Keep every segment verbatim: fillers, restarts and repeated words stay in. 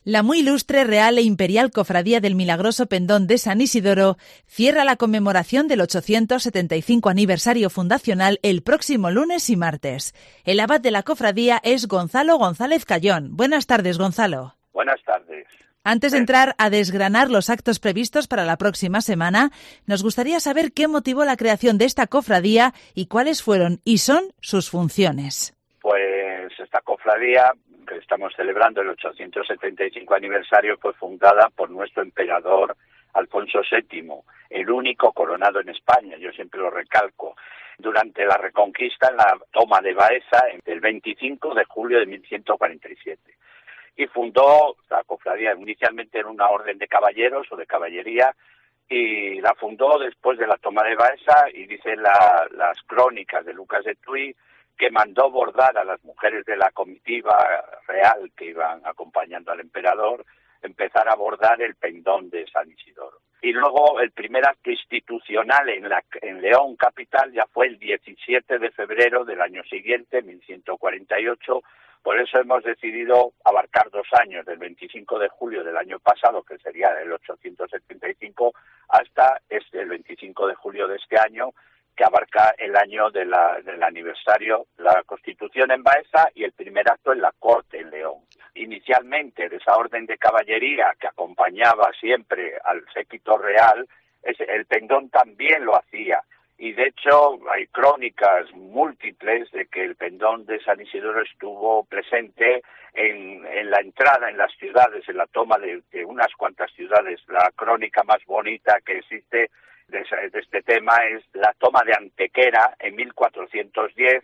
La muy ilustre Real e Imperial Cofradía del Milagroso Pendón de San Isidoro cierra la conmemoración del ochocientos setenta y cinco aniversario fundacional el próximo lunes y martes. El abad de la cofradía es Gonzalo González Cayón. Buenas tardes, Gonzalo. Buenas tardes. Antes de entrar a desgranar los actos previstos para la próxima semana, nos gustaría saber qué motivó la creación de esta cofradía y cuáles fueron y son sus funciones. Pues esta cofradía, que estamos celebrando el ochocientos setenta y cinco aniversario, fue fundada por nuestro emperador Alfonso séptimo, el único coronado en España, yo siempre lo recalco, durante la Reconquista en la toma de Baeza el veinticinco de julio de mil ciento cuarenta y siete. Y fundó la cofradía inicialmente en una orden de caballeros o de caballería, y la fundó después de la toma de Baeza, y dicen la, las crónicas de Lucas de Tuy que mandó bordar a las mujeres de la comitiva real que iban acompañando al emperador, empezar a bordar el pendón de San Isidoro. Y luego el primer acto institucional en, la, en León capital ya fue el diecisiete de febrero del año siguiente, mil ciento cuarenta y ocho. Por eso hemos decidido abarcar dos años, del veinticinco de julio del año pasado, que sería el ochocientos setenta y cinco, hasta este, el veinticinco de julio de este año, que abarca el año de la, del aniversario de la Constitución en Baeza y el primer acto en la Corte en León. Inicialmente, de esa orden de caballería que acompañaba siempre al séquito real, ese, el pendón también lo hacía. Y de hecho hay crónicas múltiples de que el pendón de San Isidoro estuvo presente en, en la entrada en las ciudades, en la toma de, de unas cuantas ciudades. La crónica más bonita que existe de, de este tema es la toma de Antequera en mil cuatrocientos diez,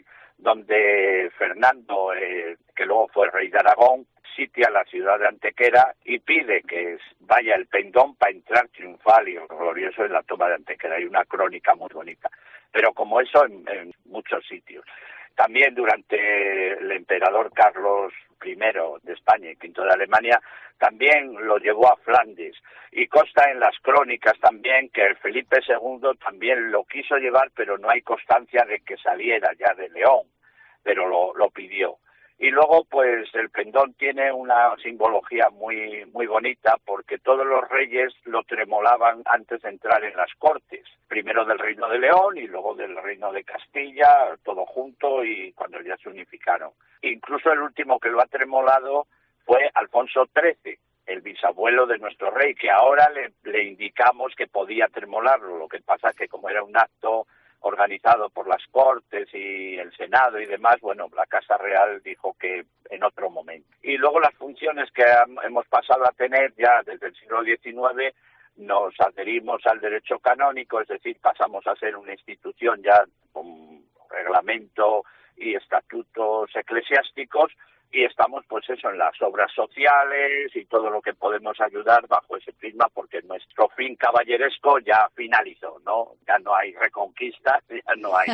donde Fernando, eh, que luego fue rey de Aragón, sitia la ciudad de Antequera y pide que vaya el pendón para entrar triunfal y glorioso en la toma de Antequera. Hay una crónica muy bonita, pero como eso en, en muchos sitios. También durante el emperador Carlos primero de España y quinto de Alemania, también lo llevó a Flandes. Y consta en las crónicas también que Felipe segundo también lo quiso llevar, pero no hay constancia de que saliera ya de León, pero lo, lo pidió. Y luego, pues, el pendón tiene una simbología muy muy bonita, porque todos los reyes lo tremolaban antes de entrar en las cortes, primero del Reino de León y luego del Reino de Castilla, todo junto, y cuando ya se unificaron. Incluso el último que lo ha tremolado fue Alfonso trece, el bisabuelo de nuestro rey, que ahora le, le indicamos que podía tremolarlo. Lo que pasa es que como era un acto organizado por las Cortes y el Senado y demás, bueno, la Casa Real dijo que en otro momento. Y luego las funciones que hemos pasado a tener ya desde el siglo diecinueve, nos adherimos al derecho canónico, es decir, pasamos a ser una institución ya con reglamento y estatutos eclesiásticos, y estamos, pues eso, en las obras sociales y todo lo que podemos ayudar bajo ese prisma, porque nuestro fin caballeresco ya finalizó, ¿no? Ya no hay reconquista, ya no hay.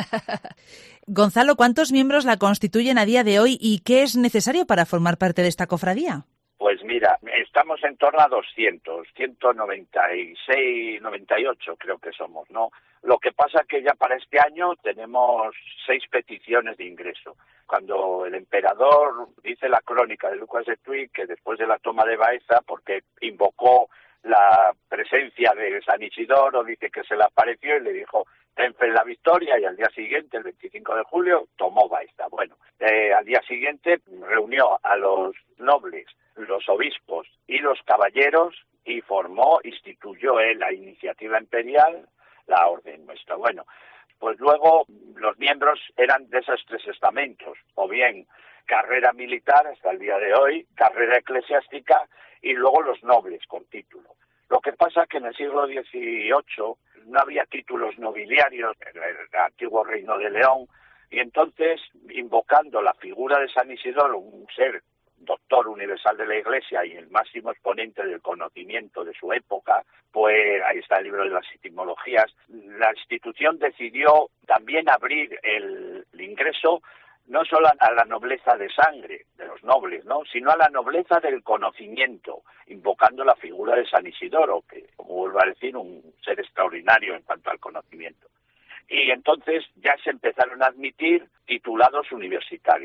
Gonzalo, ¿cuántos miembros la constituyen a día de hoy y qué es necesario para formar parte de esta cofradía? Pues mira, estamos en torno a doscientos, ciento noventa y seis, noventa y ocho creo que somos, ¿no? Lo que pasa es que ya para este año tenemos seis peticiones de ingreso. Cuando el emperador, dice la crónica de Lucas de Tuy, que después de la toma de Baeza, porque invocó la presencia de San Isidoro, dice que se le apareció y le dijo, ten fe en la victoria, y al día siguiente, el veinticinco de julio, tomó Baeza. Bueno, eh, al día siguiente reunió a los nobles, los obispos y los caballeros y formó, instituyó él la iniciativa imperial, la orden nuestra. Bueno, pues luego los miembros eran de esos tres estamentos, o bien carrera militar hasta el día de hoy, carrera eclesiástica y luego los nobles con título. Lo que pasa es que en el siglo dieciocho no había títulos nobiliarios en el antiguo Reino de León, y entonces, invocando la figura de San Isidoro, un ser doctor universal de la Iglesia y el máximo exponente del conocimiento de su época, pues ahí está el libro de las etimologías, la institución decidió también abrir el, el ingreso no solo a la nobleza de sangre, de los nobles, ¿no?, sino a la nobleza del conocimiento, invocando la figura de San Isidoro, que, como vuelvo a decir, un ser extraordinario en cuanto al conocimiento. Y entonces ya se empezaron a admitir titulados universitarios.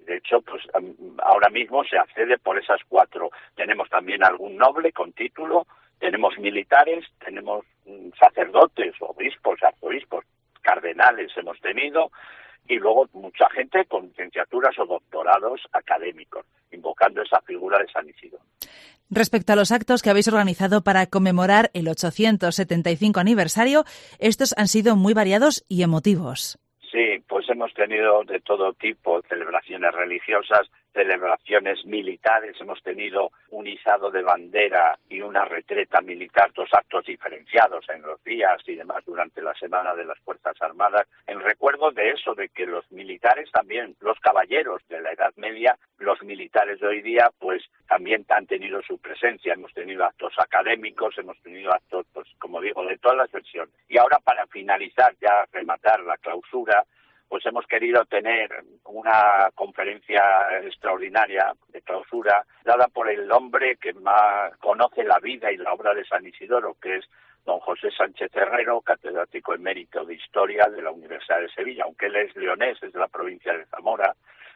De hecho, pues ahora mismo se accede por esas cuatro. Tenemos también algún noble con título, tenemos militares, tenemos sacerdotes, obispos, arzobispos, cardenales hemos tenido, y luego mucha gente con licenciaturas o doctorados académicos, invocando esa figura de San Isidoro. Respecto a los actos que habéis organizado para conmemorar el ochocientos setenta y cinco aniversario, estos han sido muy variados y emotivos. Sí, pues hemos tenido de todo tipo, celebraciones religiosas, celebraciones militares, hemos tenido un izado de bandera y una retreta militar, dos actos diferenciados en los días y demás durante la Semana de las Fuerzas Armadas, en recuerdo de eso, de que los militares también, los caballeros de la Edad Media, los militares de hoy día, pues también han tenido su presencia. Hemos tenido actos académicos, hemos tenido actos, pues como digo, de todas las versiones. Y ahora, para finalizar, ya rematar la clausura, pues hemos querido tener una conferencia extraordinaria de clausura dada por el hombre que más conoce la vida y la obra de San Isidoro, que es don José Sánchez Herrero, catedrático emérito de Historia de la Universidad de Sevilla, aunque él es leonés, es de la provincia de Zamora,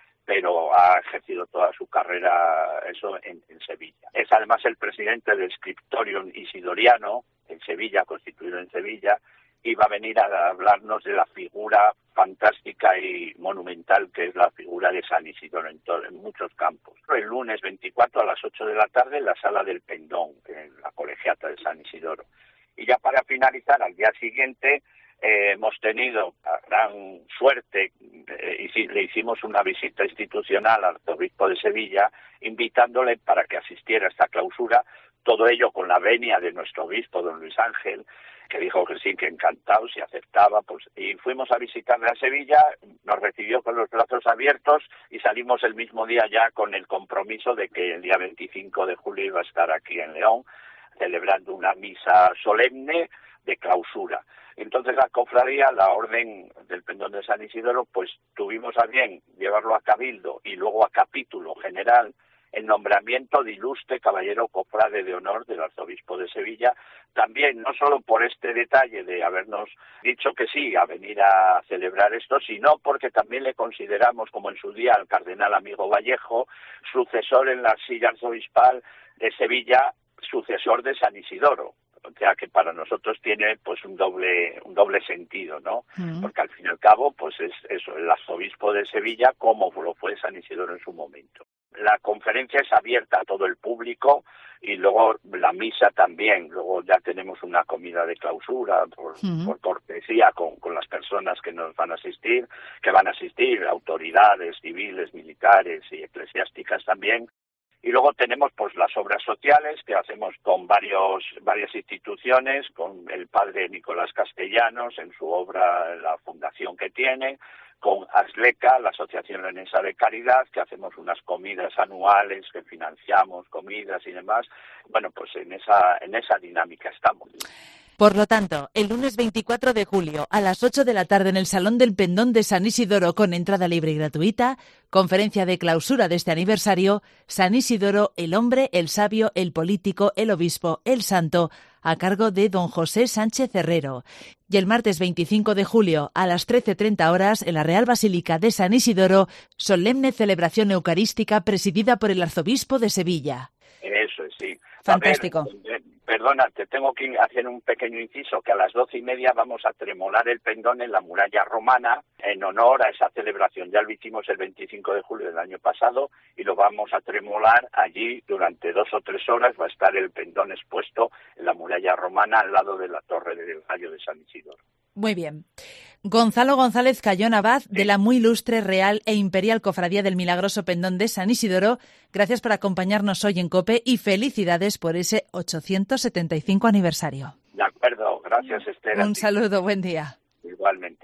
pero ha ejercido toda su carrera eso en, en Sevilla. Es además el presidente del Scriptorium Isidoriano en Sevilla, constituido en Sevilla, y va a venir a hablarnos de la figura fantástica y monumental que es la figura de San Isidoro en, todo, en muchos campos. El lunes veinticuatro a las ocho de la tarde en la Sala del Pendón, en la colegiata de San Isidoro. Y ya para finalizar, al día siguiente eh, hemos tenido la gran suerte, eh, y le hicimos una visita institucional al arzobispo de Sevilla, invitándole para que asistiera a esta clausura, todo ello con la venia de nuestro obispo, don Luis Ángel, que dijo que sí, que encantado, si aceptaba, pues, y fuimos a visitarle a Sevilla, nos recibió con los brazos abiertos y salimos el mismo día ya con el compromiso de que el día veinticinco de julio iba a estar aquí en León, celebrando una misa solemne de clausura. Entonces la cofradía, la Orden del Pendón de San Isidoro, pues tuvimos a bien llevarlo a cabildo y luego a capítulo general, el nombramiento de ilustre caballero cofrade de honor del arzobispo de Sevilla, también no solo por este detalle de habernos dicho que sí a venir a celebrar esto, sino porque también le consideramos, como en su día al cardenal amigo Vallejo, sucesor en la silla arzobispal de Sevilla, sucesor de San Isidoro. O sea que para nosotros tiene pues un doble un doble sentido, ¿no? Mm. Porque al fin y al cabo pues es eso, el arzobispo de Sevilla como lo fue San Isidoro en su momento. La conferencia es abierta a todo el público y luego la misa también. Luego ya tenemos una comida de clausura por, uh-huh. por cortesía con, con las personas que nos van a asistir, que van a asistir, autoridades civiles, militares y eclesiásticas también. Y luego tenemos pues las obras sociales que hacemos con varios varias instituciones, con el padre Nicolás Castellanos en su obra, la fundación que tiene, con ASLECA, la Asociación Leonesa de Caridad, que hacemos unas comidas anuales, que financiamos comidas y demás. Bueno, pues en esa en esa dinámica estamos. Por lo tanto, el lunes veinticuatro de julio a las ocho de la tarde en el Salón del Pendón de San Isidoro con entrada libre y gratuita, conferencia de clausura de este aniversario, San Isidoro, el hombre, el sabio, el político, el obispo, el santo, a cargo de don José Sánchez Herrero. Y el martes veinticinco de julio a las trece treinta horas en la Real Basílica de San Isidoro, solemne celebración eucarística presidida por el arzobispo de Sevilla. Eso es, sí. Fantástico. Ver, perdona, te tengo que hacer un pequeño inciso, que a las doce y media vamos a tremolar el pendón en la muralla romana en honor a esa celebración. Ya lo hicimos el veinticinco de julio del año pasado y lo vamos a tremolar allí durante dos o tres horas. Va a estar el pendón expuesto en la muralla romana al lado de la Torre del Gallo de San Isidoro. Muy bien. Gonzalo González Cayón Abad, sí. de la muy ilustre, real e imperial Cofradía del Milagroso Pendón de San Isidoro, gracias por acompañarnos hoy en COPE y felicidades por ese ochocientos setenta y cinco aniversario. De acuerdo, gracias Esther. Un saludo, buen día. Igualmente.